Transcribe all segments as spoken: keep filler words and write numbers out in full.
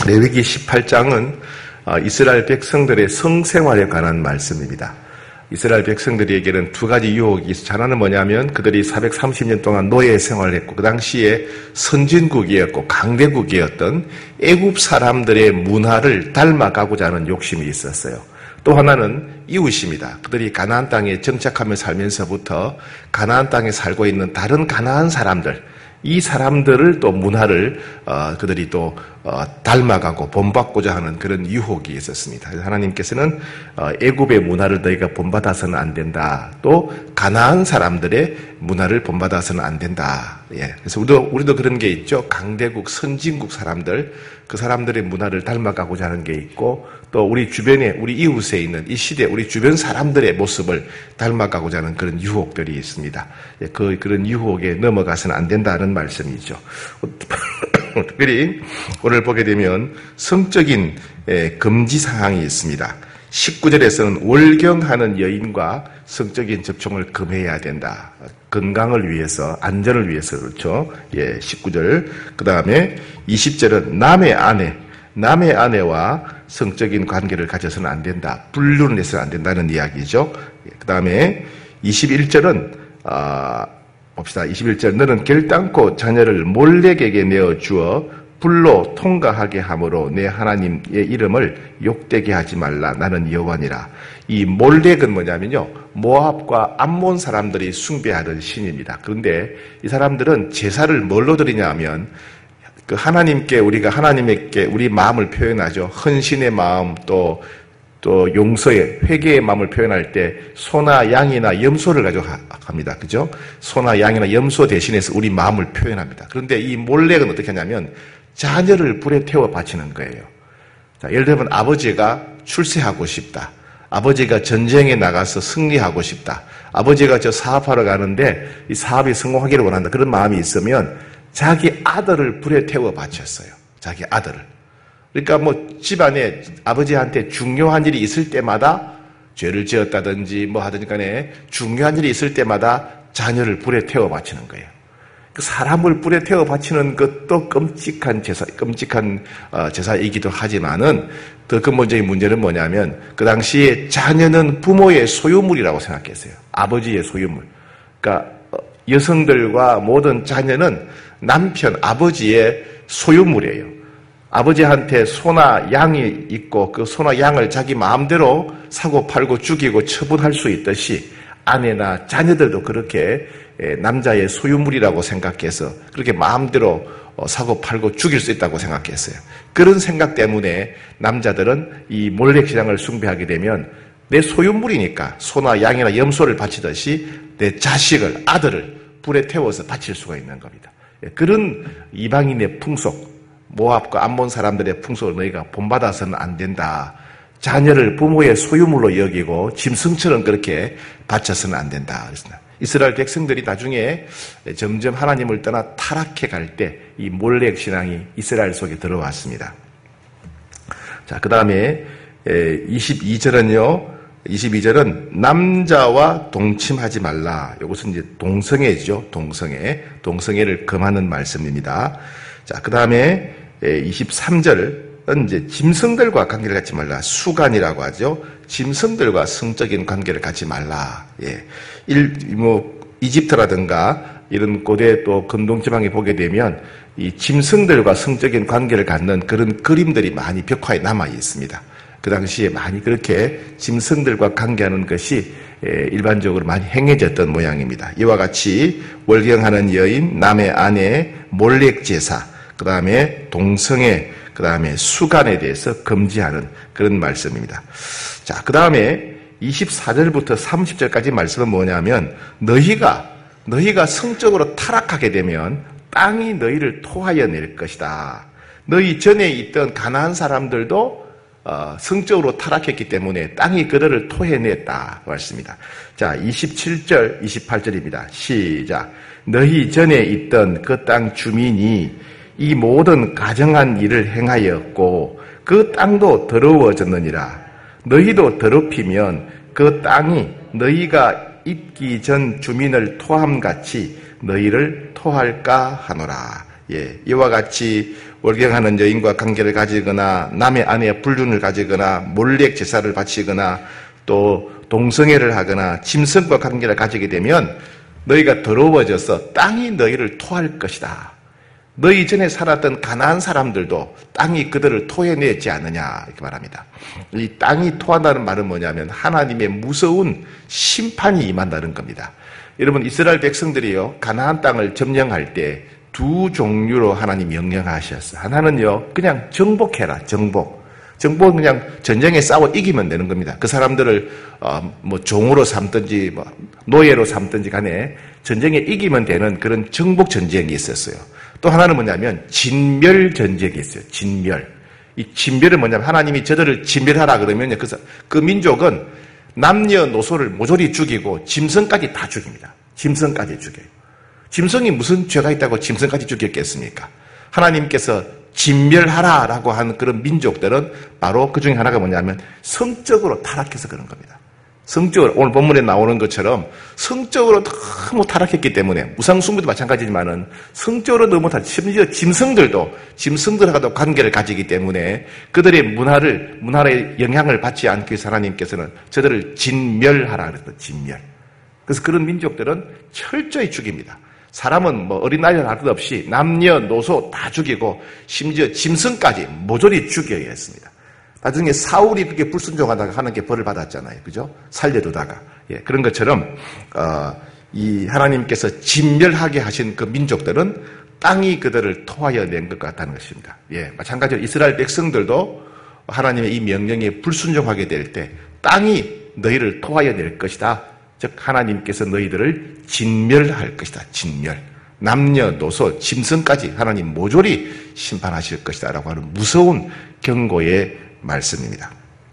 레위기 십팔 장은 이스라엘 백성들의 성생활에 관한 말씀입니다. 이스라엘 백성들에게는 두 가지 유혹이 있어. 하나는 뭐냐면 그들이 사백삼십 년 동안 노예 생활을 했고 그 당시에 선진국이었고 강대국이었던 애굽 사람들의 문화를 닮아가고자 하는 욕심이 있었어요. 또 하나는 이웃입니다. 그들이 가나안 땅에 정착하며 살면서부터 가나안 땅에 살고 있는 다른 가나안 사람들, 이 사람들을 또 문화를 어, 그들이 또 어, 닮아가고 본받고자 하는 그런 유혹이 있었습니다. 그래서 하나님께서는 어, 애굽의 문화를 너희가 본받아서는 안 된다. 또 가나안 사람들의 문화를 본받아서는 안 된다. 예. 그래서 우리도 우리도 그런 게 있죠. 강대국 선진국 사람들 그 사람들의 문화를 닮아가고자 하는 게 있고 또 우리 주변에 우리 이웃에 있는 이 시대 우리 주변 사람들의 모습을 닮아가고자 하는 그런 유혹들이 있습니다. 예, 그 그런 유혹에 넘어가서는 안 된다는 말씀이죠. 특별히 오늘 보게 되면 성적인 금지 사항이 있습니다. 십구 절에서는 월경하는 여인과 성적인 접촉을 금해야 된다. 건강을 위해서, 안전을 위해서 그렇죠. 예, 십구 절. 그 다음에 이십 절은 남의 아내, 남의 아내와 성적인 관계를 가져서는 안 된다. 분류를 해서는 안 된다는 이야기죠. 예, 그 다음에 이십일 절은 아, 봅시다. 이십일 절 너는 결단코 자녀를 몰렉에게 내어주어 불로 통과하게 함으로 내 하나님의 이름을 욕되게 하지 말라. 나는 여호와니라. 이 몰렉은 뭐냐면요. 모압과 암몬 사람들이 숭배하던 신입니다. 그런데 이 사람들은 제사를 뭘로 드리냐 하면 그 하나님께 우리가 하나님께 우리 마음을 표현하죠. 헌신의 마음 또 또 용서의 회개의 마음을 표현할 때 소나 양이나 염소를 가져갑니다. 그죠? 소나 양이나 염소 대신해서 우리 마음을 표현합니다. 그런데 이 몰렉은 어떻게 하냐면 자녀를 불에 태워 바치는 거예요. 자, 예를 들면 아버지가 출세하고 싶다. 아버지가 전쟁에 나가서 승리하고 싶다. 아버지가 저 사업하러 가는데 이 사업이 성공하기를 원한다. 그런 마음이 있으면 자기 아들을 불에 태워 바쳤어요. 자기 아들을. 그러니까 뭐 집안에 아버지한테 중요한 일이 있을 때마다 죄를 지었다든지 뭐 하든지 간에 중요한 일이 있을 때마다 자녀를 불에 태워 바치는 거예요. 사람을 불에 태워 바치는 것도 끔찍한 제사, 끔찍한 제사이기도 하지만은 더 근본적인 문제는 뭐냐면 그 당시에 자녀는 부모의 소유물이라고 생각했어요. 아버지의 소유물. 그러니까 여성들과 모든 자녀는 남편, 아버지의 소유물이에요. 아버지한테 소나 양이 있고 그 소나 양을 자기 마음대로 사고 팔고 죽이고 처분할 수 있듯이 아내나 자녀들도 그렇게 남자의 소유물이라고 생각해서 그렇게 마음대로 사고 팔고 죽일 수 있다고 생각했어요. 그런 생각 때문에 남자들은 이 몰렉 신앙을 숭배하게 되면 내 소유물이니까 소나 양이나 염소를 바치듯이 내 자식을, 아들을 불에 태워서 바칠 수가 있는 겁니다. 그런 이방인의 풍속, 모압과 암몬 사람들의 풍속을 너희가 본받아서는 안 된다. 자녀를 부모의 소유물로 여기고 짐승처럼 그렇게 바쳐서는 안 된다. 그랬습니다. 이스라엘 백성들이 나중에 점점 하나님을 떠나 타락해 갈 때 이 몰렉 신앙이 이스라엘 속에 들어왔습니다. 자, 그 다음에 이십이 절은요. 이십이 절은 남자와 동침하지 말라. 이것은 이제 동성애죠. 동성애. 동성애를 금하는 말씀입니다. 자, 그 다음에 이십삼 절은 이제 짐승들과 관계를 갖지 말라. 수간이라고 하죠. 짐승들과 성적인 관계를 갖지 말라. 예. 일, 뭐, 이집트라든가 이런 고대 또 근동지방에 보게 되면 이 짐승들과 성적인 관계를 갖는 그런 그림들이 많이 벽화에 남아 있습니다. 그 당시에 많이 그렇게 짐승들과 관계하는 것이 일반적으로 많이 행해졌던 모양입니다. 이와 같이 월경하는 여인, 남의 아내, 몰렉 제사, 그 다음에 동성애, 그 다음에 수간에 대해서 금지하는 그런 말씀입니다. 자, 그 다음에 이십사 절부터 삼십 절까지 말씀은 뭐냐면 너희가 너희가 성적으로 타락하게 되면 땅이 너희를 토하여 낼 것이다. 너희 전에 있던 가나안 사람들도 어, 성적으로 타락했기 때문에 땅이 그들을 토해냈다 말씀입니다. 자, 이십칠 절, 이십팔 절입니다. 시작. 너희 전에 있던 그 땅 주민이 이 모든 가정한 일을 행하였고 그 땅도 더러워졌느니라. 너희도 더럽히면 그 땅이 너희가 있기 전 주민을 토함같이 너희를 토할까 하노라. 예, 이와 같이 월경하는 여인과 관계를 가지거나 남의 아내의 불륜을 가지거나 몰래 제사를 바치거나 또 동성애를 하거나 짐승과 관계를 가지게 되면 너희가 더러워져서 땅이 너희를 토할 것이다. 너희 전에 살았던 가나안 사람들도 땅이 그들을 토해냈지 않느냐 이렇게 말합니다. 이 땅이 토한다는 말은 뭐냐면 하나님의 무서운 심판이 임한다는 겁니다. 여러분 이스라엘 백성들이요 가나안 땅을 점령할 때 두 종류로 하나님 명령하셨어요. 하나는요 그냥 정복해라. 정복. 정복은 그냥 전쟁에 싸워 이기면 되는 겁니다. 그 사람들을 어, 뭐 종으로 삼든지 뭐 노예로 삼든지 간에 전쟁에 이기면 되는 그런 정복 전쟁이 있었어요. 또 하나는 뭐냐면 진멸 전쟁이 있어요. 진멸. 이 진멸은 뭐냐면 하나님이 저들을 진멸하라 그러면요 그, 그 민족은 남녀노소를 모조리 죽이고 짐승까지 다 죽입니다. 짐승까지 죽여요. 짐승이 무슨 죄가 있다고 짐승까지 죽였겠습니까? 하나님께서 진멸하라라고 하는 그런 민족들은 바로 그 중에 하나가 뭐냐면 성적으로 타락해서 그런 겁니다. 성적으로 오늘 본문에 나오는 것처럼 성적으로 너무 타락했기 때문에 우상숭배도 마찬가지지만은 성적으로 너무 타락, 심지어 짐승들도 짐승들하고도 관계를 가지기 때문에 그들의 문화를 문화의 영향을 받지 않기 위해서 하나님께서는 저들을 진멸하라 그랬던 진멸. 그래서 그런 민족들은 철저히 죽입니다. 사람은 뭐 어린아이를 할 것 없이 남녀노소 다 죽이고 심지어 짐승까지 모조리 죽여야 했습니다. 나중에 사울이 그게 불순종하다가 하는 게 벌을 받았잖아요. 그죠? 살려두다가. 예, 그런 것처럼, 어, 이 하나님께서 진멸하게 하신 그 민족들은 땅이 그들을 토하여 낸 것 같다는 것입니다. 예, 마찬가지로 이스라엘 백성들도 하나님의 이 명령에 불순종하게 될 때 땅이 너희를 토하여 낼 것이다. 즉 하나님께서 너희들을 진멸할 것이다. 진멸. 남녀노소 짐승까지 하나님 모조리 심판하실 것이다 라고 하는 무서운 경고의 말씀입니다.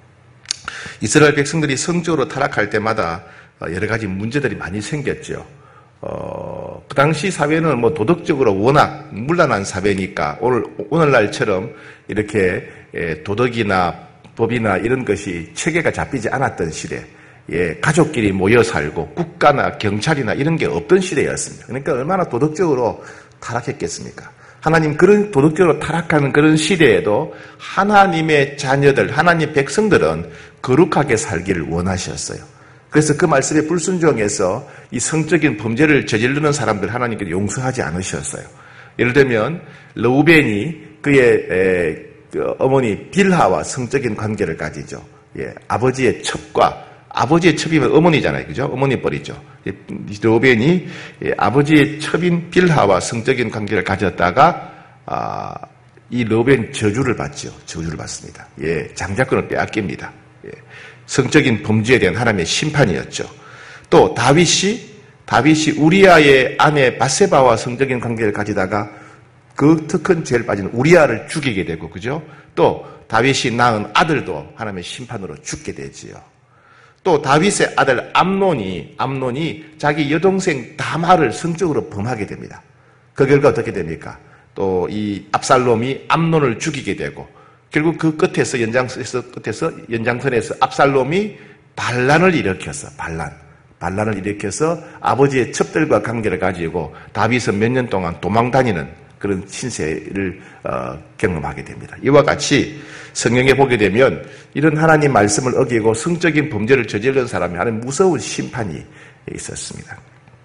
이스라엘 백성들이 성적으로 타락할 때마다 여러 가지 문제들이 많이 생겼죠. 어, 그 당시 사회는 뭐 도덕적으로 워낙 문란한 사회니까 오늘, 오늘날처럼 이렇게 도덕이나 법이나 이런 것이 체계가 잡히지 않았던 시대, 예, 가족끼리 모여 살고 국가나 경찰이나 이런 게 없던 시대였습니다. 그러니까 얼마나 도덕적으로 타락했겠습니까? 하나님 그런 도덕적으로 타락하는 그런 시대에도 하나님의 자녀들, 하나님 백성들은 거룩하게 살기를 원하셨어요. 그래서 그 말씀에 불순종해서 이 성적인 범죄를 저지르는 사람들 하나님께서 용서하지 않으셨어요. 예를 들면 르우벤이 그의 에, 그 어머니 빌하와 성적인 관계를 가지죠. 예, 아버지의 첩과 아버지의 첩이면 어머니잖아요. 그죠? 어머니 뻘이죠. 르우벤이 아버지의 첩인 빌하와 성적인 관계를 가졌다가 아, 이 르우벤 저주를 받죠. 저주를 받습니다. 예, 장자권을 빼앗깁니다. 예, 성적인 범죄에 대한 하나님의 심판이었죠. 또 다윗이 다윗이 우리아의 아내 바세바와 성적인 관계를 가지다가 그 더 큰 죄를 빠진 우리아를 죽이게 되고, 그죠? 또 다윗이 낳은 아들도 하나님의 심판으로 죽게 되지요. 또 다윗의 아들 암논이 암논이 자기 여동생 다말을 성적으로 범하게 됩니다. 그 결과 어떻게 됩니까? 또 이 압살롬이 암논을 죽이게 되고 결국 그 끝에서 연장선에서 끝에서 연장선에서 압살롬이 반란을 일으켰어. 반란. 반란을 일으켜서 아버지의 첩들과 관계를 가지고 다윗은 몇 년 동안 도망 다니는 그런 신세를 어, 경험하게 됩니다. 이와 같이 성경에 보게 되면 이런 하나님 말씀을 어기고 성적인 범죄를 저지르는 사람이 하는 무서운 심판이 있었습니다.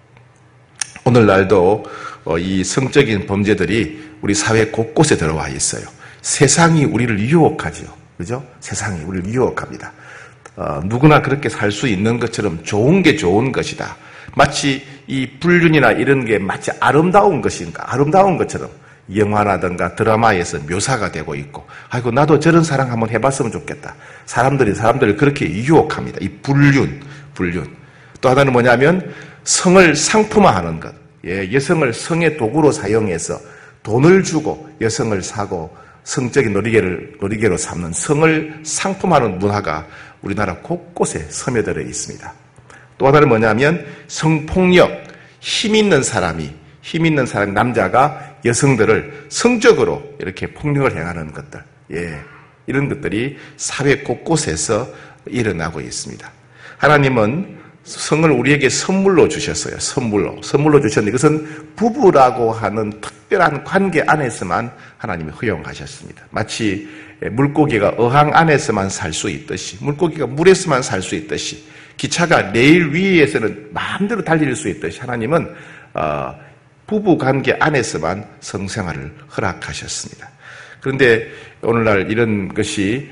오늘날도 어, 이 성적인 범죄들이 우리 사회 곳곳에 들어와 있어요. 세상이 우리를 유혹하죠. 그죠? 세상이 우리를 유혹합니다. 어, 누구나 그렇게 살 수 있는 것처럼 좋은 게 좋은 것이다. 마치 이 불륜이나 이런 게 마치 아름다운 것인가, 아름다운 것처럼 영화라든가 드라마에서 묘사가 되고 있고, 아이고, 나도 저런 사랑 한번 해봤으면 좋겠다. 사람들이 사람들을 그렇게 유혹합니다. 이 불륜, 불륜. 또 하나는 뭐냐면 성을 상품화하는 것. 예, 여성을 성의 도구로 사용해서 돈을 주고 여성을 사고 성적인 놀이개를, 놀이개로 삼는 성을 상품화하는 문화가 우리나라 곳곳에 스며들어 있습니다. 또 하나는 뭐냐면 성폭력, 힘 있는 사람이, 힘 있는 사람, 남자가 여성들을 성적으로 이렇게 폭력을 행하는 것들, 예, 이런 것들이 사회 곳곳에서 일어나고 있습니다. 하나님은 성을 우리에게 선물로 주셨어요. 선물로. 선물로 주셨는데 그것은 부부라고 하는 특별한 관계 안에서만 하나님이 허용하셨습니다. 마치 물고기가 어항 안에서만 살 수 있듯이, 물고기가 물에서만 살 수 있듯이, 기차가 레일 위에서는 마음대로 달릴 수 있듯이 하나님은 어, 부부 관계 안에서만 성생활을 허락하셨습니다. 그런데 오늘날 이런 것이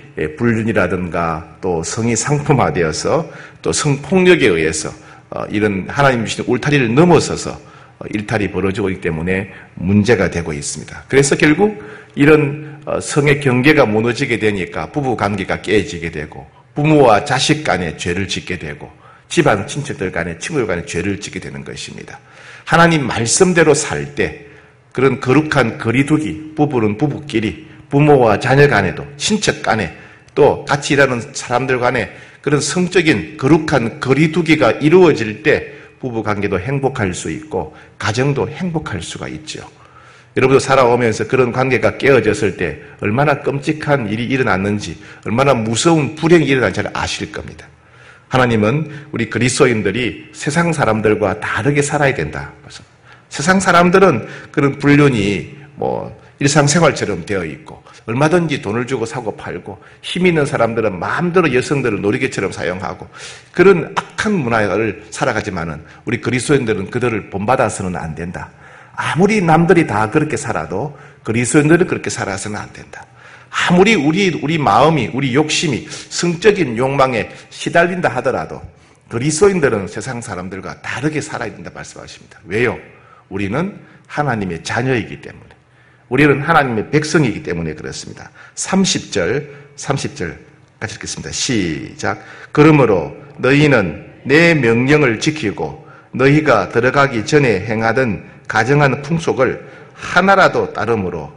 불륜이라든가 또 성이 상품화되어서 또 성폭력에 의해서 이런 하나님 주신 울타리를 넘어서서 일탈이 벌어지고 있기 때문에 문제가 되고 있습니다. 그래서 결국 이런 성의 경계가 무너지게 되니까 부부 관계가 깨지게 되고 부모와 자식 간에 죄를 짓게 되고 집안 친척들 간에 친구들 간에 죄를 짓게 되는 것입니다. 하나님 말씀대로 살 때 그런 거룩한 거리두기, 부부는 부부끼리, 부모와 자녀 간에도, 친척 간에, 또 같이 일하는 사람들 간에 그런 성적인 거룩한 거리두기가 이루어질 때 부부관계도 행복할 수 있고 가정도 행복할 수가 있죠. 여러분도 살아오면서 그런 관계가 깨어졌을 때 얼마나 끔찍한 일이 일어났는지, 얼마나 무서운 불행이 일어난지를 아실 겁니다. 하나님은 우리 그리스도인들이 세상 사람들과 다르게 살아야 된다. 그래서 세상 사람들은 그런 불륜이 뭐 일상생활처럼 되어 있고 얼마든지 돈을 주고 사고 팔고 힘 있는 사람들은 마음대로 여성들을 놀이개처럼 사용하고 그런 악한 문화를 살아가지만은 우리 그리스도인들은 그들을 본받아서는 안 된다. 아무리 남들이 다 그렇게 살아도 그리스도인들은 그렇게 살아서는 안 된다. 아무리 우리 우리 마음이 우리 욕심이 성적인 욕망에 시달린다 하더라도 그리스도인들은 세상 사람들과 다르게 살아야 된다 말씀하십니다. 왜요? 우리는 하나님의 자녀이기 때문에, 우리는 하나님의 백성이기 때문에 그렇습니다. 삼십 절, 삼십 절 같이 읽겠습니다. 시작. 그러므로 너희는 내 명령을 지키고 너희가 들어가기 전에 행하던 가정한 풍속을 하나라도 따름으로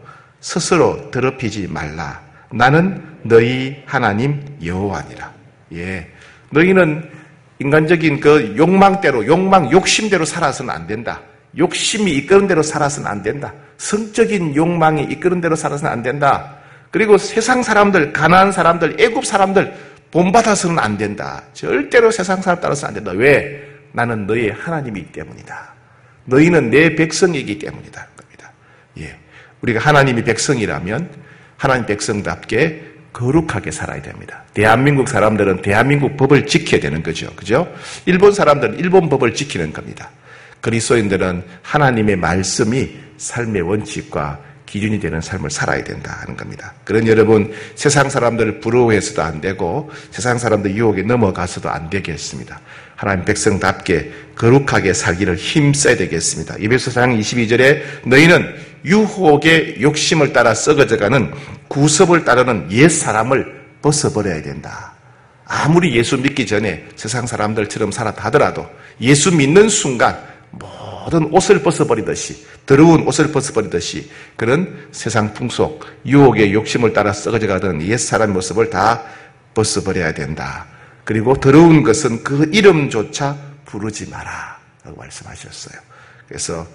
스스로 더럽히지 말라. 나는 너희 하나님 여호와니라. 예, 너희는 인간적인 그 욕망대로, 욕망, 욕심대로 살아서는 안 된다. 욕심이 이끄는 대로 살아서는 안 된다. 성적인 욕망이 이끄는 대로 살아서는 안 된다. 그리고 세상 사람들, 가난한 사람들, 애굽 사람들 본받아서는 안 된다. 절대로 세상 사람 따라서는 안 된다. 왜? 나는 너희 하나님이기 때문이다. 너희는 내 백성이기 때문이다. 겁니다. 예, 우리가 하나님이 백성이라면 하나님 백성답게 거룩하게 살아야 됩니다. 대한민국 사람들은 대한민국 법을 지켜야 되는 거죠. 그죠? 일본 사람들은 일본 법을 지키는 겁니다. 그리스도인들은 하나님의 말씀이 삶의 원칙과 기준이 되는 삶을 살아야 된다 하는 겁니다. 그런 여러분, 세상 사람들을 부러워해서도 안 되고 세상 사람들 유혹에 넘어가서도 안 되겠습니다. 하나님 백성답게 거룩하게 살기를 힘써야 되겠습니다. 에베소 사 장 이십이 절에 너희는 유혹의 욕심을 따라 썩어져가는 구습을 따르는 옛사람을 벗어버려야 된다. 아무리 예수 믿기 전에 세상 사람들처럼 살았다 하더라도 예수 믿는 순간 모든 옷을 벗어버리듯이, 더러운 옷을 벗어버리듯이 그런 세상 풍속, 유혹의 욕심을 따라 썩어져가던 옛사람의 모습을 다 벗어버려야 된다. 그리고 더러운 것은 그 이름조차 부르지 마라 라고 말씀하셨어요. 그래서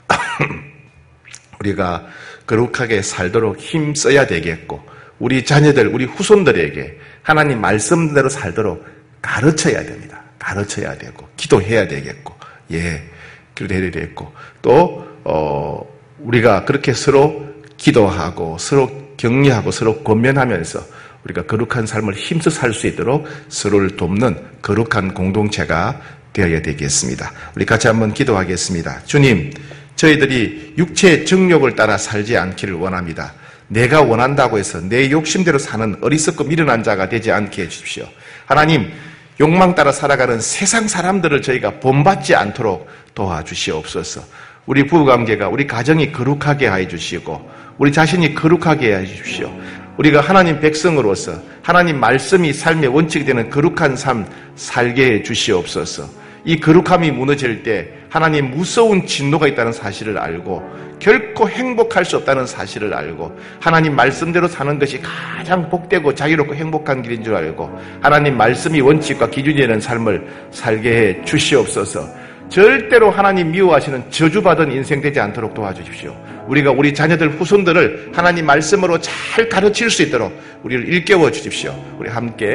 우리가 거룩하게 살도록 힘써야 되겠고 우리 자녀들, 우리 후손들에게 하나님 말씀대로 살도록 가르쳐야 됩니다. 가르쳐야 되고 기도해야 되겠고, 예, 기도해야 되겠고, 또 어, 우리가 그렇게 서로 기도하고 서로 격려하고 서로 권면하면서 우리가 거룩한 삶을 힘써 살 수 있도록 서로를 돕는 거룩한 공동체가 되어야 되겠습니다. 우리 같이 한번 기도하겠습니다. 주님, 저희들이 육체의 정욕을 따라 살지 않기를 원합니다. 내가 원한다고 해서 내 욕심대로 사는 어리석고 미련한 자가 되지 않게 해주십시오. 하나님, 욕망 따라 살아가는 세상 사람들을 저희가 본받지 않도록 도와주시옵소서. 우리 부부관계가, 우리 가정이 거룩하게 해 주시고 우리 자신이 거룩하게 해 주십시오. 우리가 하나님 백성으로서 하나님 말씀이 삶의 원칙이 되는 거룩한 삶 살게 해 주시옵소서. 이 거룩함이 무너질 때 하나님 무서운 진노가 있다는 사실을 알고 결코 행복할 수 없다는 사실을 알고 하나님 말씀대로 사는 것이 가장 복되고 자유롭고 행복한 길인 줄 알고 하나님 말씀이 원칙과 기준이 되는 삶을 살게 해 주시옵소서. 절대로 하나님 미워하시는 저주받은 인생 되지 않도록 도와주십시오. 우리가 우리 자녀들, 후손들을 하나님 말씀으로 잘 가르칠 수 있도록 우리를 일깨워 주십시오. 우리 함께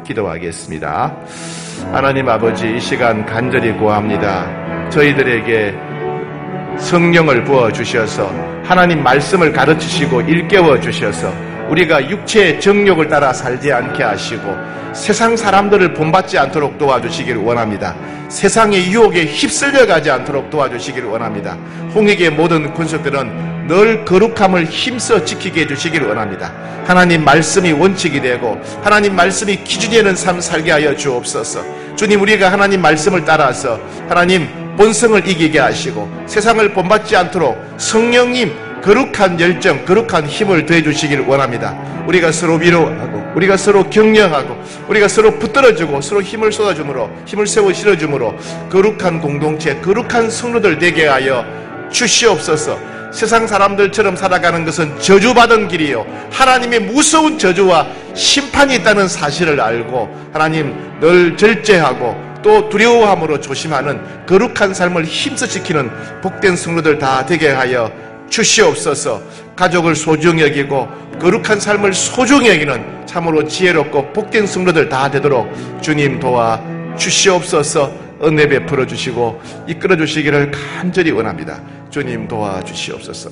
기도하겠습니다. 하나님 아버지, 이 시간 간절히 구합니다. 저희들에게 성령을 부어주셔서 하나님 말씀을 가르치시고 일깨워 주셔서 우리가 육체의 정욕을 따라 살지 않게 하시고 세상 사람들을 본받지 않도록 도와주시기를 원합니다. 세상의 유혹에 휩쓸려 가지 않도록 도와주시기를 원합니다. 홍익의 모든 군수들은 늘 거룩함을 힘써 지키게 해주시기를 원합니다. 하나님 말씀이 원칙이 되고 하나님 말씀이 기준이 되는 삶 살게 하여 주옵소서. 주님, 우리가 하나님 말씀을 따라서 하나님 본성을 이기게 하시고 세상을 본받지 않도록 성령님 거룩한 열정, 거룩한 힘을 더해주시기를 원합니다. 우리가 서로 위로하고 우리가 서로 격려하고 우리가 서로 붙들어주고 서로 힘을 쏟아주므로 힘을 세워 실어주므로 거룩한 공동체, 거룩한 성도들 되게 하여 주시옵소서. 세상 사람들처럼 살아가는 것은 저주받은 길이요 하나님의 무서운 저주와 심판이 있다는 사실을 알고 하나님 늘 절제하고 또 두려워함으로 조심하는 거룩한 삶을 힘써 지키는 복된 성도들 다 되게 하여 주시옵소서. 가족을 소중히 여기고 거룩한 삶을 소중히 여기는 참으로 지혜롭고 복된 성도들 다 되도록 주님 도와 주시옵소서. 은혜 베풀어 주시고 이끌어 주시기를 간절히 원합니다. 주님 도와 주시옵소서.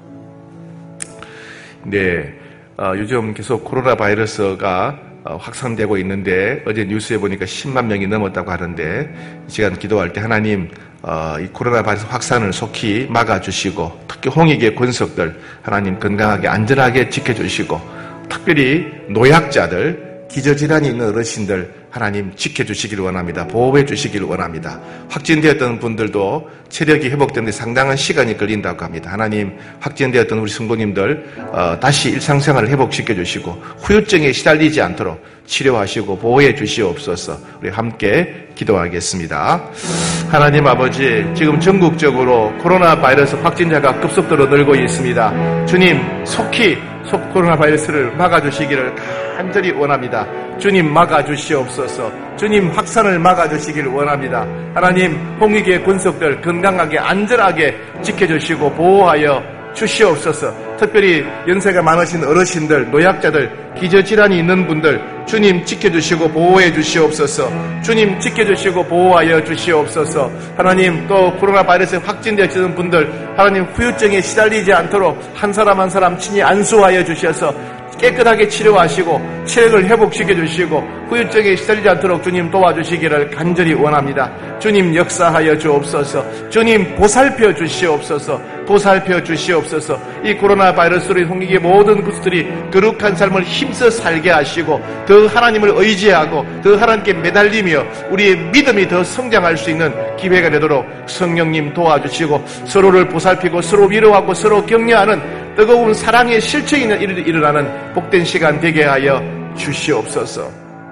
네, 어, 요즘 계속 코로나 바이러스가 어, 확산되고 있는데 어제 뉴스에 보니까 십만 명이 넘었다고 하는데 이 시간 기도할 때 하나님 어, 이 코로나 바이러스 확산을 속히 막아주시고 특히 홍익의 권속들 하나님 건강하게 안전하게 지켜주시고 특별히 노약자들 기저질환이 있는 어르신들 하나님 지켜주시기를 원합니다. 보호해 주시기를 원합니다. 확진되었던 분들도 체력이 회복되는데 상당한 시간이 걸린다고 합니다. 하나님 확진되었던 우리 성도님들 어, 다시 일상생활을 회복시켜 주시고 후유증에 시달리지 않도록 치료하시고 보호해 주시옵소서. 우리 함께 기도하겠습니다. 하나님 아버지, 지금 전국적으로 코로나 바이러스 확진자가 급속도로 늘고 있습니다. 주님 속히 속 코로나 바이러스를 막아주시기를 간절히 원합니다. 주님 막아주시옵소서. 주님 확산을 막아주시기를 원합니다. 하나님 홍익의 군속들 건강하게 안전하게 지켜주시고 보호하여 주시옵소서. 특별히 연세가 많으신 어르신들, 노약자들, 기저질환이 있는 분들 주님 지켜주시고 보호해 주시옵소서. 주님 지켜주시고 보호하여 주시옵소서. 하나님 또 코로나 바이러스에 확진되어진 분들 하나님 후유증에 시달리지 않도록 한 사람 한 사람 친히 안수하여 주셔서 깨끗하게 치료하시고 체력을 회복시켜 주시고 후유증에 시달리지 않도록 주님 도와주시기를 간절히 원합니다. 주님 역사하여 주옵소서. 주님 보살펴 주시옵소서. 보살펴 주시옵소서. 이 코로나 바이러스로 홍익의 모든 구수들이 거룩한 삶을 힘써 살게 하시고 더 하나님을 의지하고 더 하나님께 매달리며 우리의 믿음이 더 성장할 수 있는 기회가 되도록 성령님 도와주시고 서로를 보살피고 서로 위로하고 서로 격려하는 뜨거운 사랑의 실천이 일어나는 복된 시간 되게 하여 주시옵소서.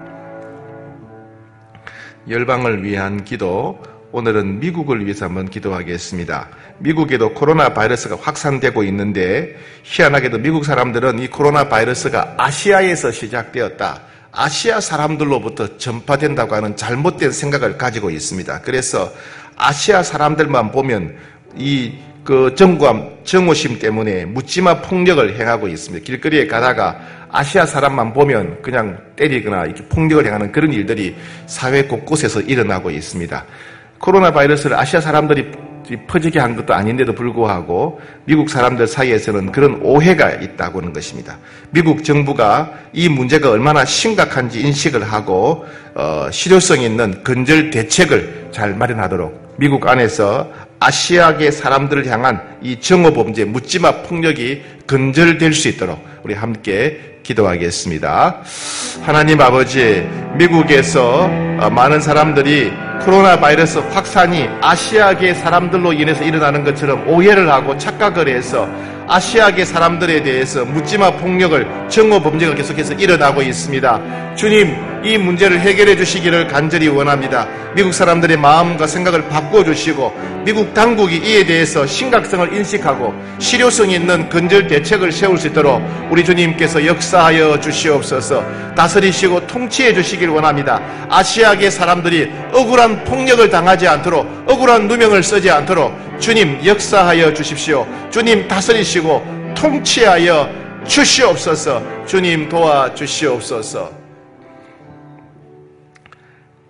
열방을 위한 기도, 오늘은 미국을 위해서 한번 기도하겠습니다. 미국에도 코로나 바이러스가 확산되고 있는데 희한하게도 미국 사람들은 이 코로나 바이러스가 아시아에서 시작되었다, 아시아 사람들로부터 전파된다고 하는 잘못된 생각을 가지고 있습니다. 그래서 아시아 사람들만 보면 이 그 정구함, 정오심 때문에 묻지마 폭력을 행하고 있습니다. 길거리에 가다가 아시아 사람만 보면 그냥 때리거나 이렇게 폭력을 행하는 그런 일들이 사회 곳곳에서 일어나고 있습니다. 코로나 바이러스를 아시아 사람들이 퍼지게 한 것도 아닌데도 불구하고 미국 사람들 사이에서는 그런 오해가 있다고 하는 것입니다. 미국 정부가 이 문제가 얼마나 심각한지 인식을 하고 어, 실효성 있는 근절 대책을 잘 마련하도록 미국 안에서 아시아계 사람들을 향한 이 정오범죄, 묻지마 폭력이 근절될 수 있도록 우리 함께 기도하겠습니다. 하나님 아버지, 미국에서 많은 사람들이 코로나 바이러스 확산이 아시아계 사람들로 인해서 일어나는 것처럼 오해를 하고 착각을 해서 아시아계 사람들에 대해서 묻지마 폭력을, 정오범죄가 계속해서 일어나고 있습니다. 주님, 이 문제를 해결해 주시기를 간절히 원합니다. 미국 사람들의 마음과 생각을 바꿔주시고 미국 당국이 이에 대해서 심각성을 인식하고 실효성 있는 근절 대책을 세울 수 있도록 우리 주님께서 역사하여 주시옵소서. 다스리시고 통치해 주시길 원합니다. 아시아계 사람들이 억울한 폭력을 당하지 않도록, 억울한 누명을 쓰지 않도록 주님 역사하여 주십시오. 주님 다스리시고 통치하여 주시옵소서. 주님 도와주시옵소서.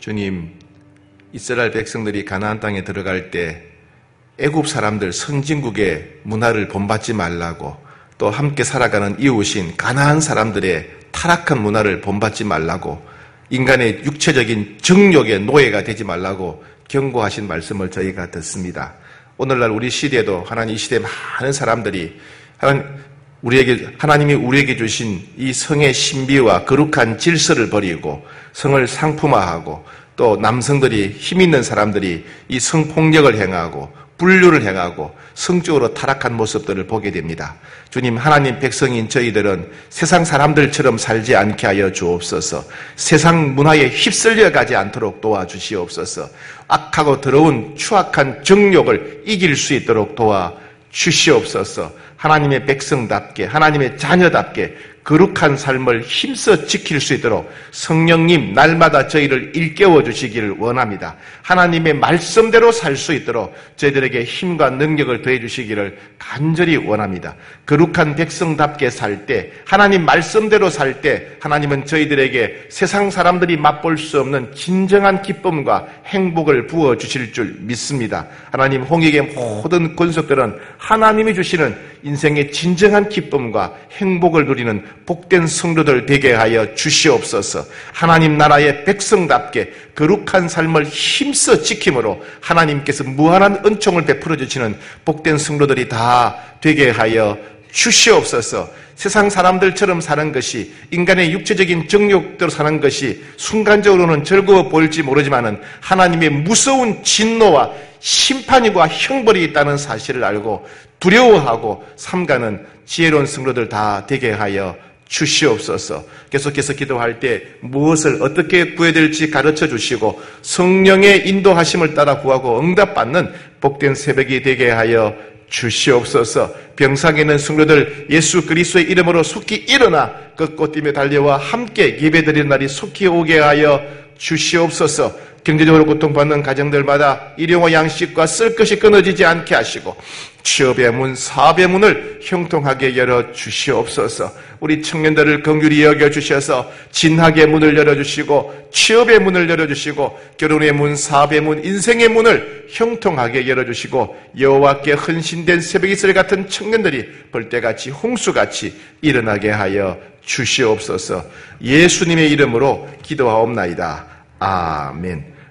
주님, 이스라엘 백성들이 가나안 땅에 들어갈 때 애굽 사람들 선진국의 문화를 본받지 말라고, 또 함께 살아가는 이웃인 가나안 사람들의 타락한 문화를 본받지 말라고, 인간의 육체적인 정욕의 노예가 되지 말라고 경고하신 말씀을 저희가 듣습니다. 오늘날 우리 시대에도 하나님, 이 시대 많은 사람들이 하나님, 우리에게, 하나님이 우리에게 주신 이 성의 신비와 거룩한 질서를 버리고 성을 상품화하고, 또 남성들이, 힘 있는 사람들이 이 성폭력을 행하고 불륜을 행하고 성적으로 타락한 모습들을 보게 됩니다. 주님, 하나님 백성인 저희들은 세상 사람들처럼 살지 않게 하여 주옵소서. 세상 문화에 휩쓸려 가지 않도록 도와주시옵소서. 악하고 더러운 추악한 정욕을 이길 수 있도록 도와주시옵소서. 하나님의 백성답게, 하나님의 자녀답게 거룩한 삶을 힘써 지킬 수 있도록 성령님 날마다 저희를 일깨워 주시기를 원합니다. 하나님의 말씀대로 살 수 있도록 저희들에게 힘과 능력을 더해 주시기를 간절히 원합니다. 거룩한 백성답게 살 때, 하나님 말씀대로 살 때 하나님은 저희들에게 세상 사람들이 맛볼 수 없는 진정한 기쁨과 행복을 부어주실 줄 믿습니다. 하나님, 홍익의 모든 권속들은 하나님이 주시는 인생의 진정한 기쁨과 행복을 누리는 복된 성도들 되게 하여 주시옵소서. 하나님 나라의 백성답게 거룩한 삶을 힘써 지킴으로 하나님께서 무한한 은총을 베풀어 주시는 복된 성도들이 다 되게 하여 주시옵소서. 세상 사람들처럼 사는 것이, 인간의 육체적인 정욕대로 사는 것이 순간적으로는 즐거워 보일지 모르지만은 하나님의 무서운 진노와 심판과 형벌이 있다는 사실을 알고 두려워하고 삼가는 지혜로운 성도들 다 되게 하여 주시옵소서. 계속해서 기도할 때 무엇을 어떻게 구해야 될지 가르쳐 주시고 성령의 인도하심을 따라 구하고 응답받는 복된 새벽이 되게 하여 주시옵소서. 병상에 있는 성도들 예수 그리스도의 이름으로 속히 일어나 걷고 뛰며 달려와 함께 예배드리는 날이 속히 오게 하여 주시옵소서. 경제적으로 고통받는 가정들마다 일용와 양식과 쓸 것이 끊어지지 않게 하시고 취업의 문, 사업의 문을 형통하게 열어주시옵소서. 우리 청년들을 긍휼히 여겨주셔서 진학의 문을 열어주시고 취업의 문을 열어주시고 결혼의 문, 사업의 문, 인생의 문을 형통하게 열어주시고 여호와께 헌신된 새벽이슬 같은 청년들이 벌떼같이 홍수같이 일어나게 하여 주시옵소서. 예수님의 이름으로 기도하옵나이다. 아멘.